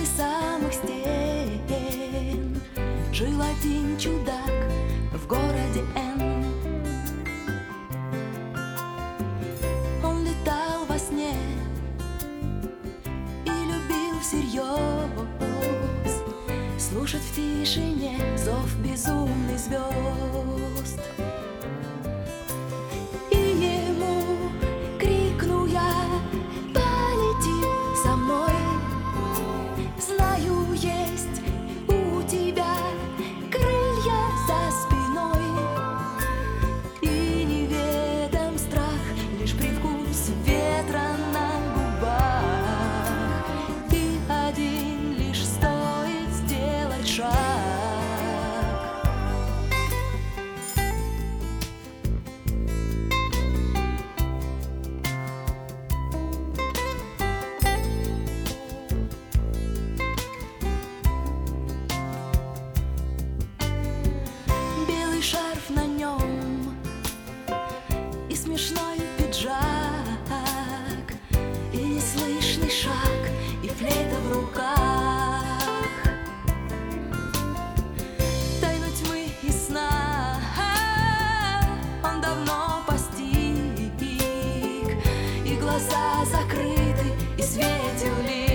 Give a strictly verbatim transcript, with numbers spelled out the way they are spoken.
возле самых стен жил один чудак в городе Н. Он летал во сне и любил всерьез слушать в тишине зов безумных звезд. И ему крикну я: полети со мной, знаю, есть у тебя крылья за спиной. И неведом страх, лишь привкус ветра на губах, и один лишь стоит сделать шаг. Белый шарф на нем и смешной пиджак, и неслышный шаг, и флейта в руках. Тайну тьмы и сна он давно постиг, и глаза закрыты, и светил лишь